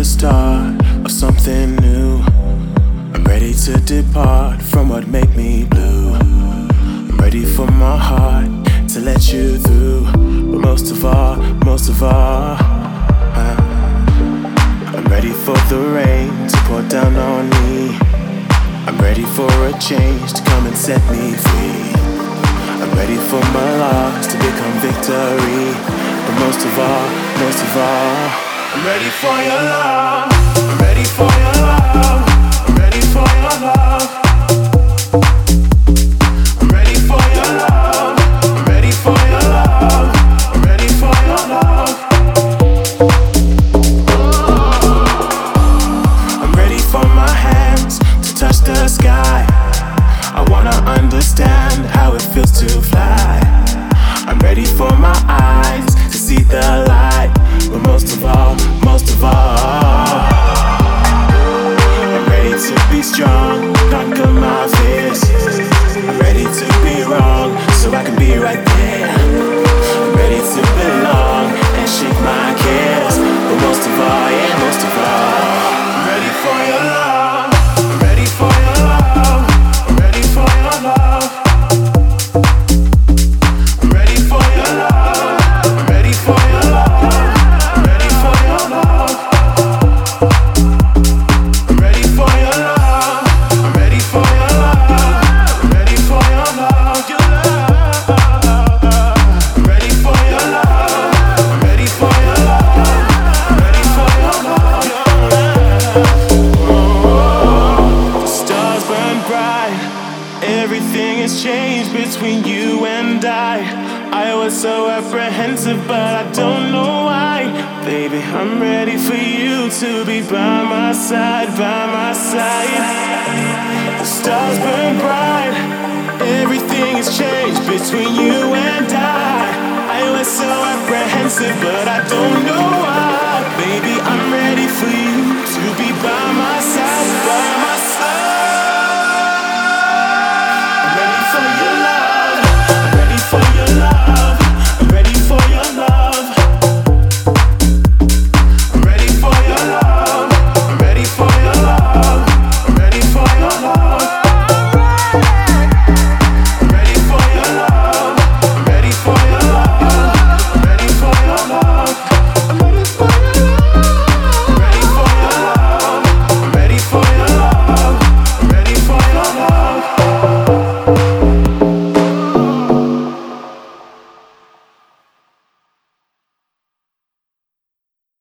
the start of something new. I'm ready to depart from what made me blue. I'm ready for my heart to let you through. But most of all, I'm ready for the rain to pour down on me. I'm ready for a change to come and set me free. I'm ready for my loss to become victory. But most of all, I'm ready for your love. I'm ready for your love. I'm ready for your love. I'm ready for your love. I'm ready for your love. I'm ready for your love. I'm ready for my hands to touch the sky. I wanna understand how it feels to fly. I'm ready for my eyes to see the light. But most of all, I'm ready to be strong, conquer my fears. I'm ready to be wrong, so I can be right there. I'm ready to belong and shake my cares. But most of all, I'm ready for your love. I'm ready for your love. I'm ready for your love. I'm ready for your love. I'm ready for your love. I'm ready for your love. I'm ready for your love. I'm ready for your love. I'm ready for your love. I'm ready for your love. I'm ready for your love. I'm ready for your love. The stars burn bright. Everything has changed between you and I was so apprehensive, but I don't know why. Baby, I'm ready for you to be by my side, by my side. The stars burn bright. Everything has changed between you and I was so apprehensive, but I don't know why. Baby, I'm ready for you